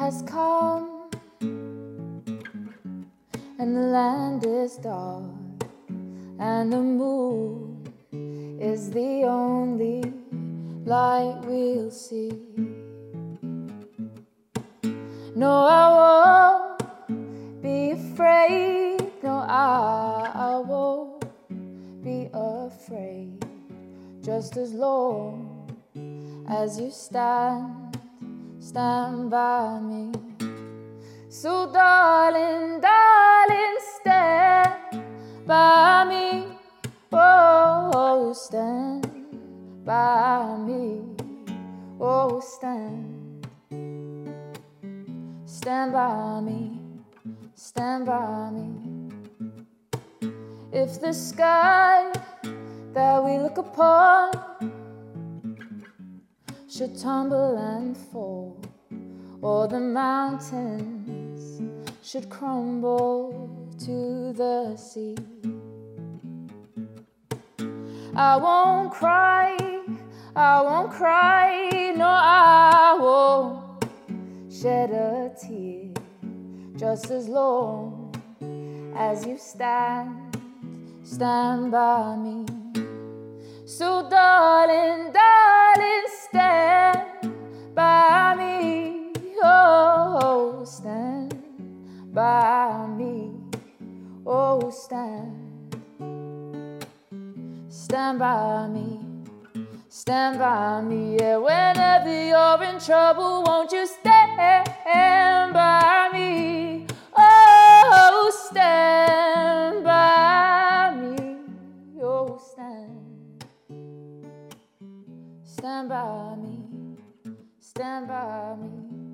has come, and the land is dark, and the moon is the only light we'll see. No, I won't be afraid. No, I won't be afraid. Just as long as you stand by me. So darling, darling, stand by me. Oh, stand by me. Oh, stand by me. Stand by me. If the sky that we look upon should tumble and fall, or the mountains should crumble to the sea, I won't cry, I won't cry, no, I won't shed a tear, just as long as you stand by me. So darling, darling, stand by me. Oh, stand by me. Oh, stand by me. Stand by me. Yeah, whenever you're in trouble, won't you stand by me? Oh, stand by me. Oh, stand by me. Stand by me.